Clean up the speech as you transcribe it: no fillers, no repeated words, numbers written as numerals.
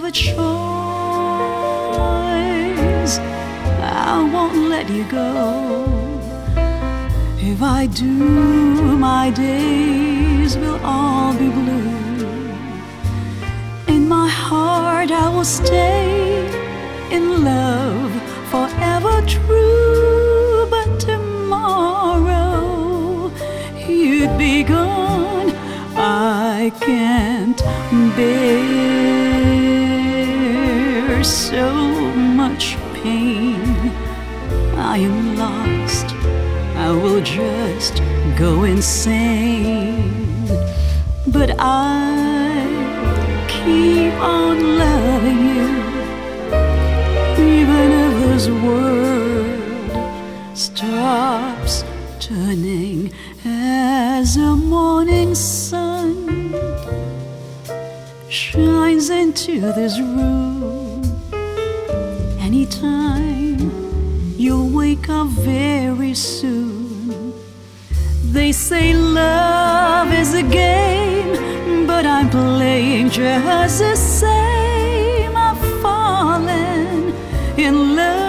a choice, I won't let you go. If I do, my days will all be blue. In my heart I will stay in love, forever true. But tomorrow you'd be gone. I can't bear so much pain. I am lost, I will just go insane. But I'll keep on loving you, even if this world stops turning. As the morning sun shines into this room, anytime you'll wake up very soon. They say love is a game, but I'm playing just the same. I've fallen in love